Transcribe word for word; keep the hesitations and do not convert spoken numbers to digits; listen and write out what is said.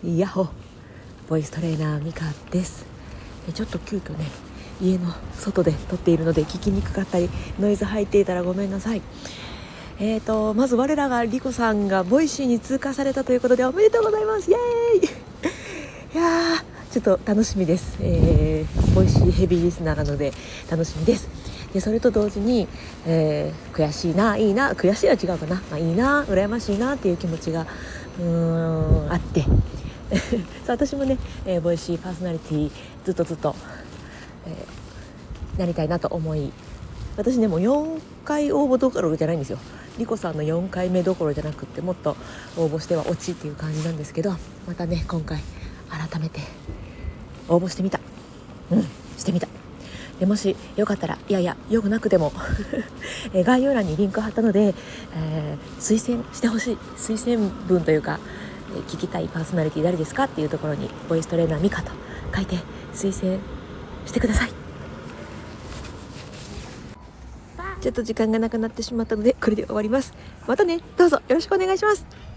ヤッホー、ボイストレーナーミカです。ちょっと急遽ね家の外で撮っているので聞きにくかったりノイズ入っていたらごめんなさい。えーとまず我らがリコさんがボイシーに通過されたということでおめでとうございます。イエーイいやーちょっと楽しみです、えー、ボイシーヘビーリスナーなので楽しみです。でそれと同時に、えー、悔しいないいな悔しいは違うかな、まあ、いいな羨ましいなっていう気持ちがうーんあってそう私もね、えー、ボイシーパーソナリティずっとずっと、えー、なりたいなと思い、私ねもうよんかい応募どころじゃないんですよ。リコさんのよんかいめどころじゃなくってもっと応募しては落ちっていう感じなんですけど、またね今回改めて応募してみたうんしてみたでもしよかったら、いやいやよくなくても概要欄にリンク貼ったので、えー、推薦してほしい推薦文というか、えー、聞きたいパーソナリティ誰ですかっていうところにボイストレーナーミカと書いて推薦してください。ちょっと時間がなくなってしまったのでこれで終わります。またねどうぞよろしくお願いします。